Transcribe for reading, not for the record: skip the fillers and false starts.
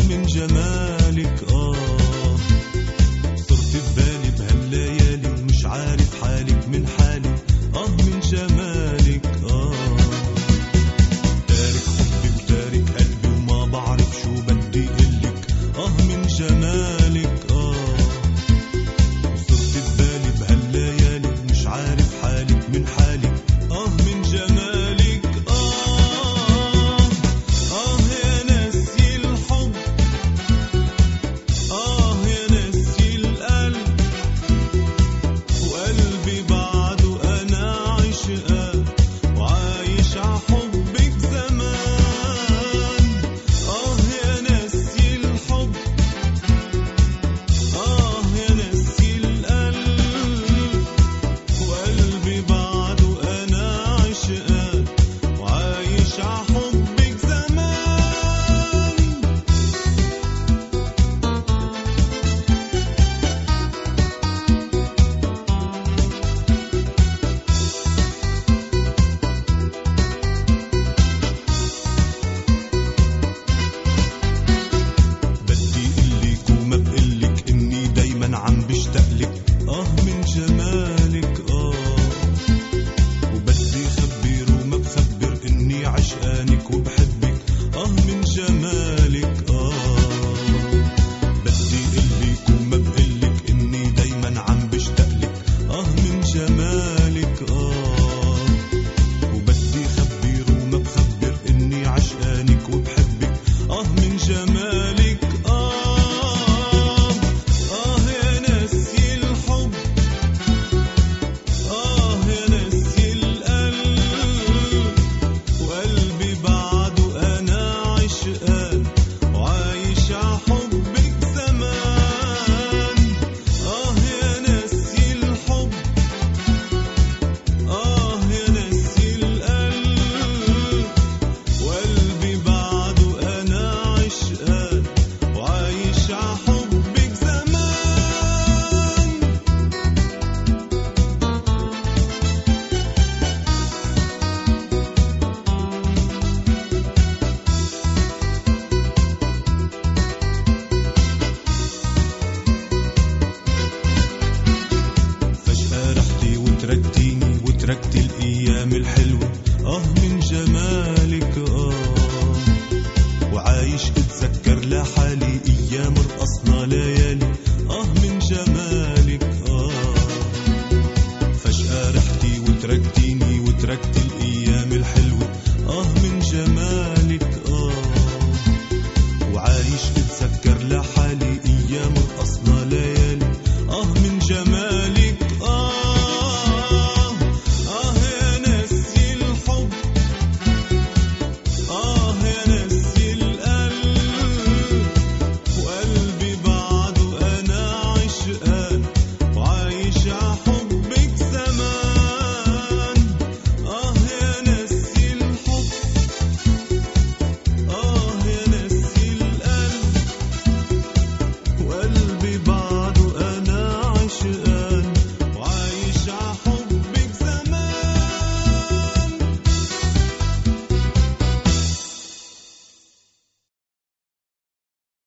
من جمالك صرت ببالي بهالليالي ومش عارف حالك من حالي من جمالك تارك حبي وتارك قلبي وما بعرف شو بدي قلك من جمالك صرت ببالي بهالليالي مش عارف حالك من حالي من جمالك يا ناسي الحب يا ناسي القلب وقلبي بعده أنا عشقان وعايش عحبك زمان يا ناسي الحب يا ناسي القلب وقلبي بعده أنا عشقان وعايش عحبك زمان بدي قلك وما بقلك إني دايما عم بشتاقلك من جمالك وبدي خبر وما بخبر إني عشقانك وبحبك من جمالك بدي قلك وما بقلك إني دايما عم بشتاقلك من جمالك وبدي خبر وما بخبر إني عشقانك وبحبك من جمالك يا ناسي الحب يا ناسي القلب وقلبي بعده أنا عشقان وعايش عحبك زمان يا ناسي الحب يا ناسي القلب وقلبي بعده أنا عشقان وعايش عحبك زمان فجأة رحتي وتركتيني وتركتي الأيام الحلوة من جمالك وعايش اتذكر لحالي أيام رقصنا ليالي من جمالك فجأة رحتي وتركتيني وتركتي الأيام الحلوة من جمالك وعايش اتذكر لحالي